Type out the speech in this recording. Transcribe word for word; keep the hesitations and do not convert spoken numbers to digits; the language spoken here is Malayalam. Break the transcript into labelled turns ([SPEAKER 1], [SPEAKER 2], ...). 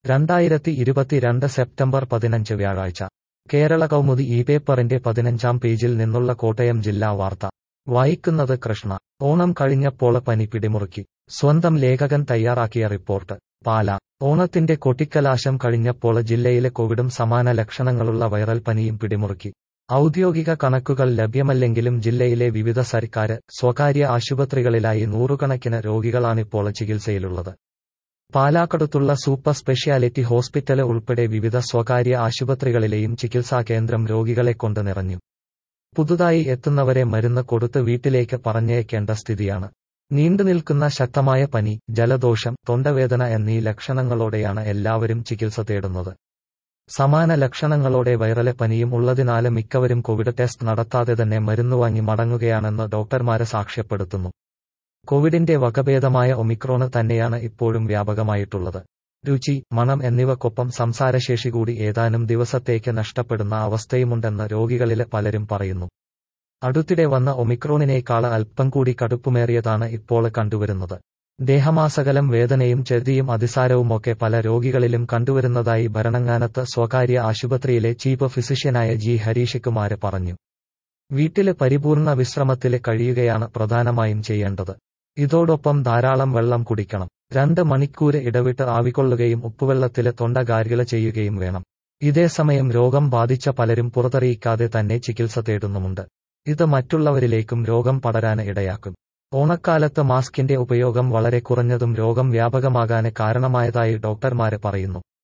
[SPEAKER 1] രണ്ടായിരത്തി ഇരുപത്തിരണ്ട് സെപ്റ്റംബർ പതിനഞ്ച് വ്യാഴാഴ്ച കേരള കൗമുദി ഈ പേപ്പറിന്റെ പതിനഞ്ചാം പേജിൽ നിന്നുള്ള കോട്ടയം ജില്ലാ വാർത്ത വായിക്കുന്നത് കൃഷ്ണ. ഓണം കഴിഞ്ഞപ്പോൾ പനി പിടിമുറുക്കി. സ്വന്തം ലേഖകൻ തയ്യാറാക്കിയ റിപ്പോർട്ട്. പാലാ. ഓണത്തിന്റെ കൊട്ടിക്കലാശം കഴിഞ്ഞപ്പോൾ ജില്ലയിലെ കോവിഡും സമാന ലക്ഷണങ്ങളുള്ള വൈറൽ പനിയും പിടിമുറുക്കി. ഔദ്യോഗിക കണക്കുകൾ ലഭ്യമല്ലെങ്കിലും ജില്ലയിലെ വിവിധ സർക്കാര്, സ്വകാര്യ ആശുപത്രികളിലായി നൂറുകണക്കിന് രോഗികളാണിപ്പോൾ ചികിത്സയിലുള്ളത്. പാലാക്കടുത്തുള്ള സൂപ്പർ സ്പെഷ്യാലിറ്റി ഹോസ്പിറ്റല് ഉൾപ്പെടെ വിവിധ സ്വകാര്യ ആശുപത്രികളിലെയും ചികിത്സാകേന്ദ്രം രോഗികളെക്കൊണ്ട് നിറഞ്ഞു. പുതുതായി എത്തുന്നവരെ മരുന്ന് കൊടുത്ത് വീട്ടിലേക്ക് പറഞ്ഞയക്കേണ്ട സ്ഥിതിയാണ്. നീണ്ടുനിൽക്കുന്ന ശക്തമായ പനി, ജലദോഷം, തൊണ്ടവേദന എന്നീ ലക്ഷണങ്ങളോടെയാണ് എല്ലാവരും ചികിത്സ തേടുന്നത്. സമാന ലക്ഷണങ്ങളോടെ വൈറല് പനിയും ഉള്ളതിനാല് മിക്കവരും കോവിഡ് ടെസ്റ്റ് നടത്താതെ തന്നെ മരുന്നുവാങ്ങി മടങ്ങുകയാണെന്ന് ഡോക്ടർമാര് സാക്ഷ്യപ്പെടുത്തുന്നു. കോവിഡിന്റെ വകഭേദമായ ഒമിക്രോണ് തന്നെയാണ് ഇപ്പോഴും വ്യാപകമായിട്ടുള്ളത്. രുചി, മണം എന്നിവക്കൊപ്പം സംസാരശേഷി കൂടി ഏതാനും ദിവസത്തേക്ക് നഷ്ടപ്പെടുന്ന അവസ്ഥയുമുണ്ടെന്ന് രോഗികളില് പലരും പറയുന്നു. അടുത്തിടെ വന്ന ഒമിക്രോണിനേക്കാള് അല്പം കൂടി കടുപ്പമേറിയതാണ് ഇപ്പോൾ കണ്ടുവരുന്നത്. ദേഹമാസകലം വേദനയും ഛർദിയും അതിസാരവുമൊക്കെ പല രോഗികളിലും കണ്ടുവരുന്നതായി ഭരണങ്ങാനത്ത് സ്വകാര്യ ആശുപത്രിയിലെ ചീഫ് ഫിസിഷ്യനായ ജി ഹരീഷ് കുമാര് പറഞ്ഞു. വീട്ടില് പരിപൂർണ വിശ്രമത്തില് കഴിയുകയാണ് പ്രധാനമായും ചെയ്യേണ്ടത്. ഇതോടൊപ്പം ധാരാളം വെള്ളം കുടിക്കണം. രണ്ട് മണിക്കൂര് ഇടവിട്ട് ആവികൊള്ളുകയും ഉപ്പുവെള്ളത്തില് തൊണ്ട ഗാർഗിള് ചെയ്യുകയും വേണം. ഇതേസമയം രോഗം ബാധിച്ച പലരും പുറത്തറിയിക്കാതെ തന്നെ ചികിത്സ തേടുന്നുമുണ്ട്. ഇത് മറ്റുള്ളവരിലേക്കും രോഗം പടരാന് ഇടയാക്കും. ഓണക്കാലത്ത് മാസ്കിന്റെ ഉപയോഗം വളരെ കുറഞ്ഞതും രോഗം വ്യാപകമാകാന് കാരണമായതായി ഡോക്ടർമാര് പറയുന്നു.